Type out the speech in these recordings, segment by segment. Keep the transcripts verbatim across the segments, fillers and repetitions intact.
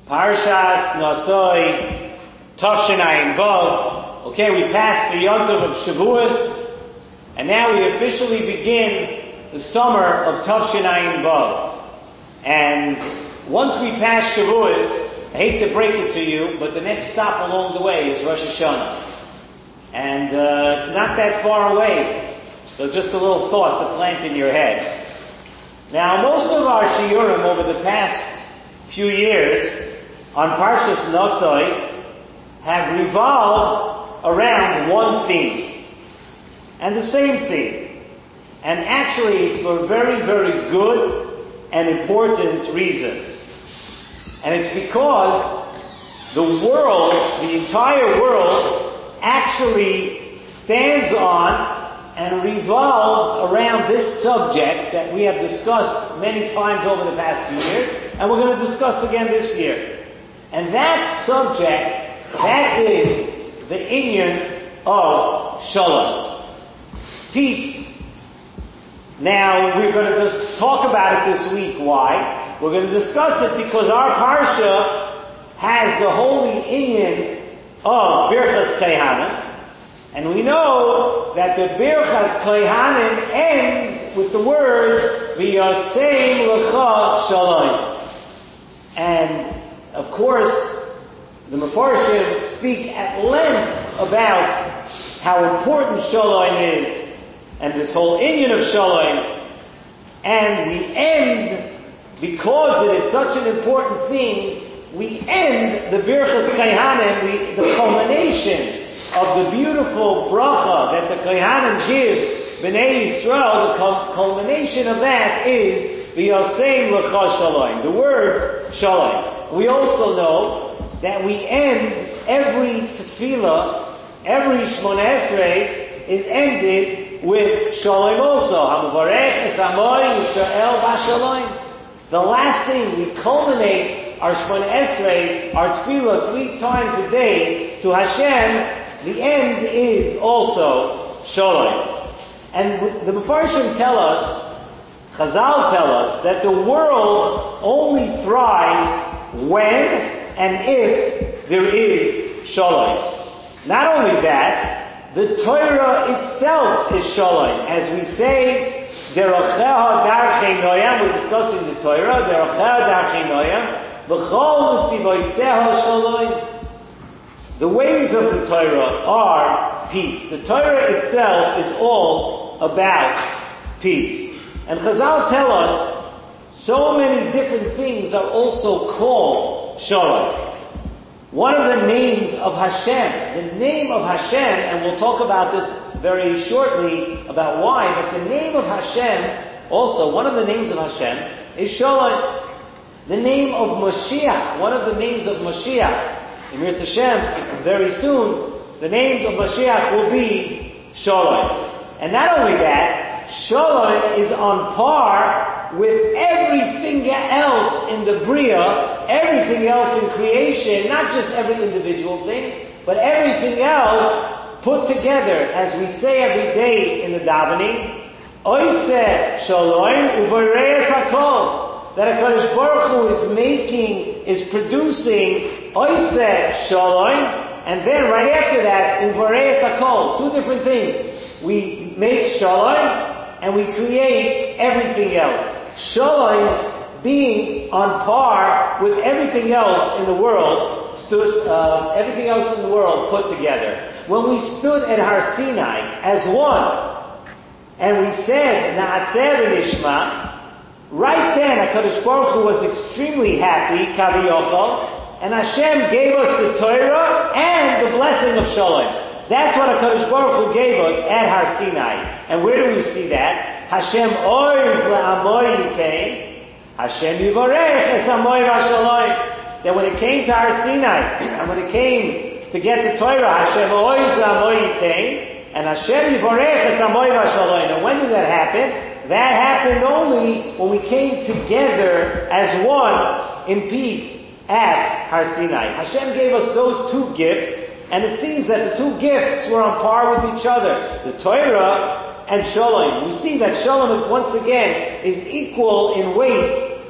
Parshas Nosoi Tavshin Ayin Vav. Okay, we passed the Yom Tov of Shavuos, and now we officially begin the summer of Tavshin Ayin Vav. And once we pass Shavuos, I hate to break it to you, but the next stop along the way is Rosh Hashanah. And uh, it's not that far away, so just a little thought to plant in your head. Now, most of our shiurim over the past few years on Parshas Nosoi have revolved around one theme, and the same theme. And actually, it's for a very, very good and important reason. And it's because the world, the entire world, actually stands on and revolves around this subject that we have discussed many times over the past few years, and we're going to discuss again this year. And that subject, that is the inyan of Shalom. Peace. Now, we're going to just talk about it this week. Why? We're going to discuss it because our Parsha has the holy inyan of Birchas Kohanim. And we know that the Birchas Kohanim ends with the word V'yasein Lecha Shalom. And, of course, the Mefarshim speak at length about how important Shalom is, and this whole inyan of Shalom. And we end, because it is such an important thing, we end the Birchas Kohanim, we, the culmination of the beautiful bracha that the Kohanim give B'nai Yisrael. The culmination of that is V'yasein Lecha Shalom, the word Shalom. We also know that we end every tefillah, every Shmona Esrei is ended with Shalom also. Hamavarech es Amoy Yisrael B'Shalom. The last thing, we culminate our Shmona Esrei, our tefillah, three times a day to Hashem. The end is also Shalom. And the Mefarshim tell us, Chazal tell us, that the world only thrives when and if there is Shalom. Not only that, the Torah itself is Shalom. As we say, Derocheha Darchei Noyam, we're discussing the Torah, Derocheha Darchei Noyam, B'chol Nesivoseha Shalom. The ways of the Torah are peace. The Torah itself is all about peace. And Chazal tell us so many different things are also called Shalom. One of the names of Hashem, the name of Hashem, and we'll talk about this very shortly about why, but the name of Hashem, also one of the names of Hashem is Shalom. The name of Mashiach, one of the names of Mashiach, in Mirz Hashem, very soon, the name of Mashiach will be Shalom. And not only that, Shalom is on par with everything else in the Bria, everything else in creation, not just every individual thing, but everything else put together, as we say every day in the davening, Oiseh Shalom u'vareyes hakol, that HaKadosh Baruch Hu is making, is producing Oiseh Shalom, and then right after that, u'vareyes hakol, two different things. We make Shalom, and we create everything else. Shalom being on par with everything else in the world, stood, uh, everything else in the world put together. When we stood at Har Sinai as one, and we said, Na'aseh v'nishma, right then HaKadosh Baruch Hu was extremely happy, Kaviyochol, and Hashem gave us the Torah and the blessing of Shalom. That's what HaKadosh Baruch Hu gave us at Har Sinai. And where do we see that? Hashem oiz le'amoy yitein, Hashem yivarech es amoy v'shalom. That when it came to Har Sinai, and when it came to get the Torah, Hashem oiz le'amoy yitein, and Hashem yivarech es amoy v'shalom. And when did that happen? That happened only when we came together as one in peace at Har Sinai. Hashem gave us those two gifts, and it seems that the two gifts were on par with each other. The Torah and Shalom. We see that Shalom, once again, is equal in weight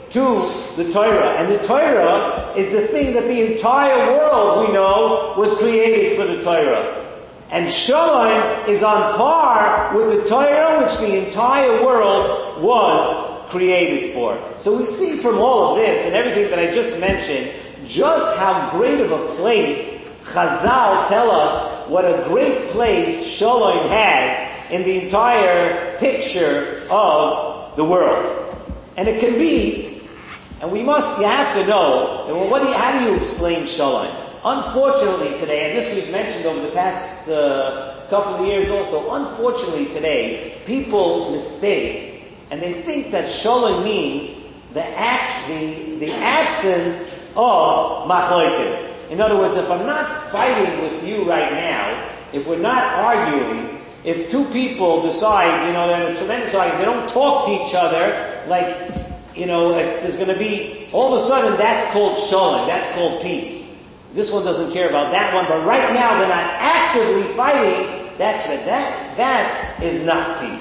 to the Torah. And the Torah is the thing that the entire world, we know, was created for the Torah. And Shalom is on par with the Torah, which the entire world was created for. So we see from all of this and everything that I just mentioned, just how great of a place Chazal tell us what a great place Shalom has in the entire picture of the world. And it can be, and we must, you have to know, well, what do you, how do you explain Shalom? Unfortunately today, and this we've mentioned over the past uh, couple of years also, unfortunately today, people mistake, and they think that Shalom means the act, the, the absence of machlokes. In other words, if I'm not fighting with you right now, if we're not arguing, if two people decide, you know, they're in a tremendous argument, they don't talk to each other, like, you know, like there's going to be, all of a sudden that's called Shalom, that's called peace. This one doesn't care about that one, but right now they're not actively fighting. That's that. That, that is not peace.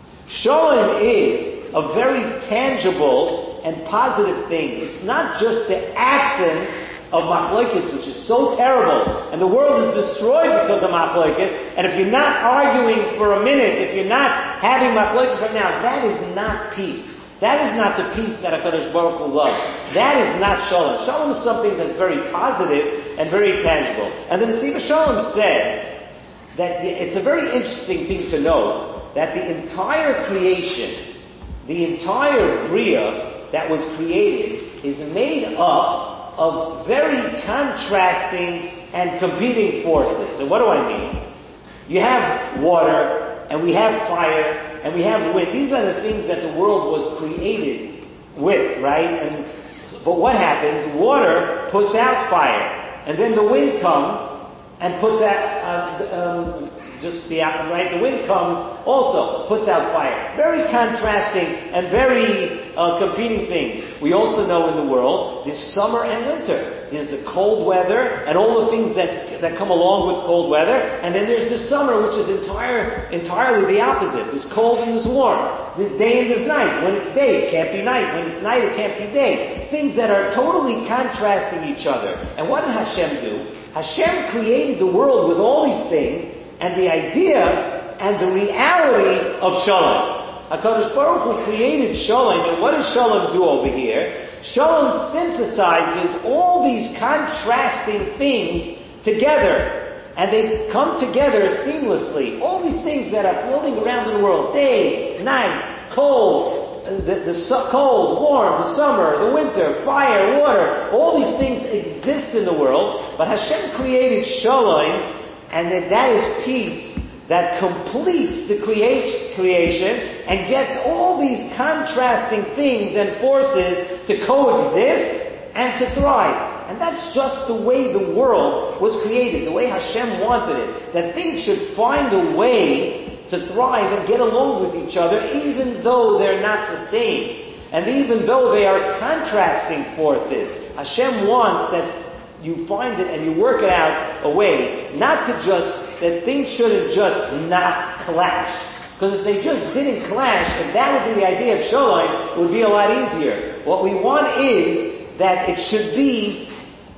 Shalom is a very tangible and positive thing. It's not just the absence of machlokes, which is so terrible, and the world is destroyed because of machlokes. And if you're not arguing for a minute, if you're not having machlokes right now, that is not peace. That is not the peace that HaKadosh Baruch Hu loves. That is not Shalom. Shalom is something that's very positive and very tangible. And the Nesiva Shalom says that it's a very interesting thing to note that the entire creation, the entire Bria that was created is made up of very contrasting and competing forces. And what do I mean? You have water, and we have fire, and we have wind. These are the things that the world was created with, right? And but what happens? Water puts out fire, and then the wind comes and puts out uh, um, just the right. The wind comes also puts out fire. Very contrasting and very uh, competing things. We also know in the world there's summer and winter. There's the cold weather and all the things that that come along with cold weather, and then there's the summer, which is entire entirely the opposite. There's cold and there's warm. There's day and there's night. When it's day, it can't be night. When it's night, it can't be day. Things that are totally contrasting each other. And what did Hashem do? Hashem created the world with all these things, and the idea and the reality of Shalom. HaKadosh Baruch Hu created Shalom, and what does Shalom do over here? Shalom synthesizes all these contrasting things together, and they come together seamlessly. All these things that are floating around in the world, day, night, cold, the, the su- cold, warm, the summer, the winter, fire, water, all these things exist in the world, but Hashem created Shalom, and that, that is peace that completes the create, creation and gets all these contrasting things and forces to coexist and to thrive. And that's just the way the world was created, the way Hashem wanted it. That things should find a way to thrive and get along with each other even though they're not the same. And even though they are contrasting forces. Hashem wants that you find it and you work it out a way, not to just that things shouldn't just not clash. Because if they just didn't clash, if that would be the idea of Shalom, it would be a lot easier. What we want is that it should be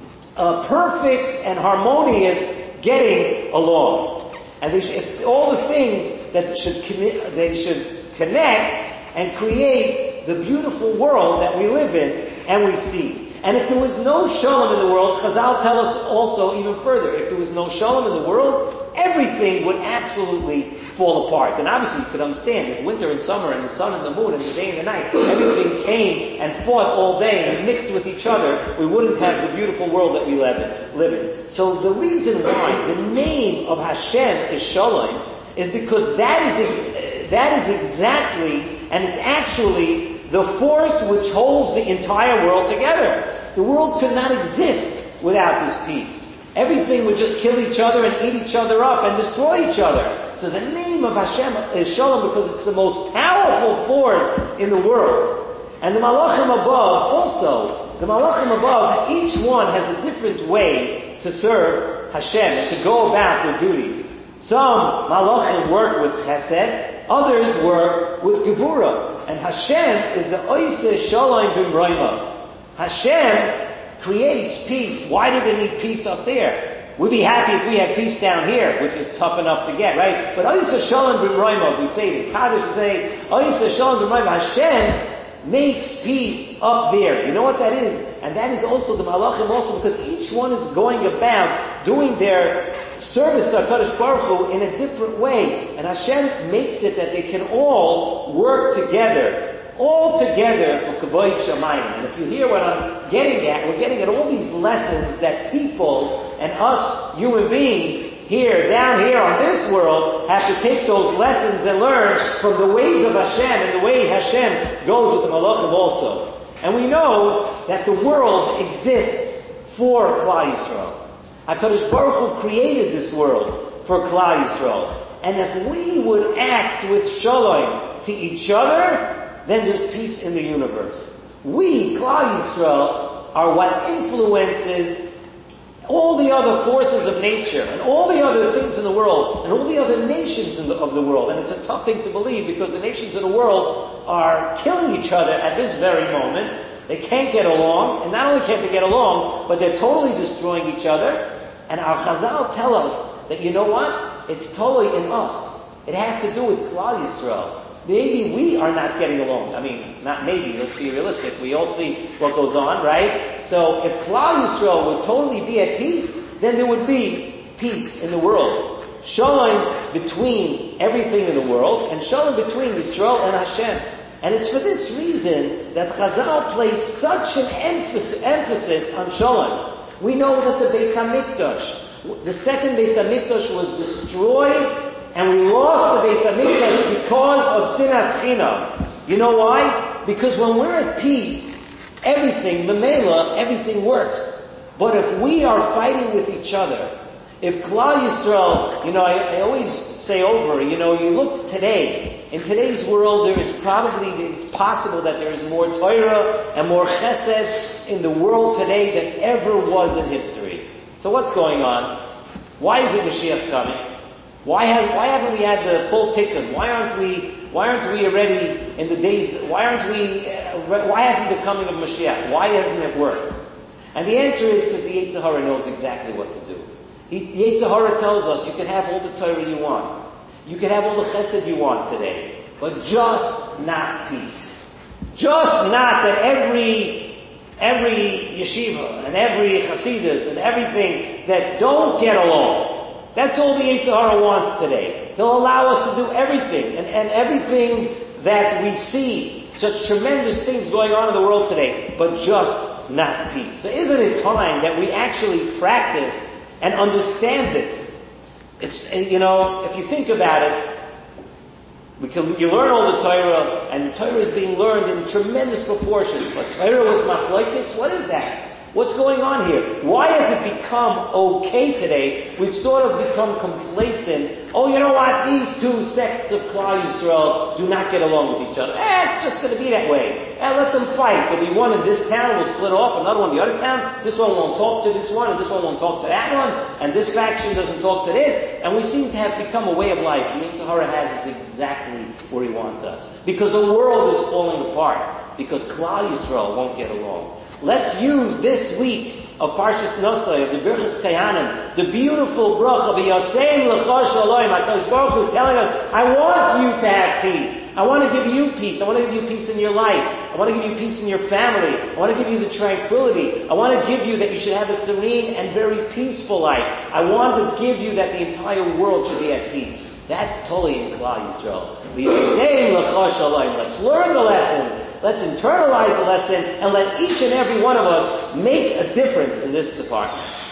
a perfect and harmonious getting along. And they should, if all the things that should they should connect and create the beautiful world that we live in and we see. And if there was no Shalom in the world, Chazal tell us also even further, if there was no Shalom in the world, everything would absolutely fall apart. And obviously you could understand if winter and summer and the sun and the moon and the day and the night, everything came and fought all day and mixed with each other, we wouldn't have the beautiful world that we live in. Live in. So the reason why the name of Hashem is Shalom is because that is, ex- that is exactly, and it's actually the force which holds the entire world together. The world could not exist without this peace. Everything would just kill each other and eat each other up and destroy each other. So the name of Hashem is Shalom because it's the most powerful force in the world. And the Malachim above also, the Malachim above, each one has a different way to serve Hashem and to go about their duties. Some Malachim work with Chesed, others work with Gevurah. And Hashem is the Oiseh Shalom B'Mroima. Hashem creates peace. Why do they need peace up there? We'd be happy if we had peace down here, which is tough enough to get, right? But Oiseh Shalom B'Mroima, we say the Kaddish, we say Oiseh Shalom B'Mroima. Hashem makes peace up there. You know what that is? And that is also the Malachim also, because each one is going about doing their service to HaKadosh Baruch Hu in a different way. And Hashem makes it that they can all work together. All together for Kavod Shamayim. And if you hear what I'm getting at, we're getting at all these lessons that people and us human beings here, down here on this world, have to take those lessons and learn from the ways of Hashem and the way Hashem goes with the Malachim also. And we know that the world exists for Klal Yisrael. HaKadosh Baruch Hu created this world for Klal Yisrael. And if we would act with Shalom to each other, then there's peace in the universe. We, Klal Yisrael, are what influences all the other forces of nature and all the other things in the world and all the other nations in the, of the world. And it's a tough thing to believe because the nations of the world are killing each other at this very moment. They can't get along, and not only can't they get along, but they're totally destroying each other. And our Chazal tell us that, you know what? It's totally in us. It has to do with Klal Yisrael. Maybe we are not getting along. I mean, not maybe, let's be realistic. We all see what goes on, right? So if Klal Yisrael would totally be at peace, then there would be peace in the world. Shalom between everything in the world, and shalom between Yisrael and Hashem. And it's for this reason that Chazal place such an emphasis, emphasis on shalom. We know that the Beis HaMikdash, the second Beis HaMikdash was destroyed, and we lost the Beis HaMikdash because of Sinas Chinam. You know why? Because when we're at peace, everything, Memela, everything works. But if we are fighting with each other, if Klal Yisrael, you know, I, I always say over, you know, you look today, in today's world there is probably, it's possible that there is more Torah and more Chesed in the world today than ever was in history. So what's going on? Why is it Mashiach coming? Why has why haven't we had the full tikkun? Why aren't we why aren't we already in the days? Why aren't we? Uh, why hasn't the coming of Mashiach? Why hasn't it worked? And the answer is because the Yetzer Hara knows exactly what to do. He, the Yetzer Hara tells us you can have all the Torah you want, you can have all the Chesed you want today, but just not peace. Just not that every every yeshiva and every Hasidus and everything that don't get along. That's all the Yetzer Hara wants today. He'll allow us to do everything, and, and everything that we see, such tremendous things going on in the world today, but just not peace. So isn't it time that we actually practice and understand this? It's, you know, if you think about it, because you learn all the Torah, and the Torah is being learned in tremendous proportions, but Torah with machlokes, what is that? What's going on here? Why has it become okay today? We've sort of become complacent. Oh, you know what? These two sects of Klal Yisrael do not get along with each other. Eh, it's just going to be that way. Eh, let them fight. There'll be one in this town will split off, another one in the other town. This one won't talk to this one, and this one won't talk to that one, and this faction doesn't talk to this. And we seem to have become a way of life. The Yetzer Hara has us exactly where he wants us. Because the world is falling apart. Because Klal Yisrael won't get along. Let's use this week of Parshas Nosai, of the Birchas Kayanim, the beautiful bracha, V'yasem l'cha shalom. HaKadosh Baruch Hu is telling us, I want you to have peace. I want to give you peace. I want to give you peace in your life. I want to give you peace in your family. I want to give you the tranquility. I want to give you that you should have a serene and very peaceful life. I want to give you that the entire world should be at peace. That's totally in Klal Yisrael. V'yasem l'cha shalom. Let's learn the lessons. Let's internalize the lesson and let each and every one of us make a difference in this department.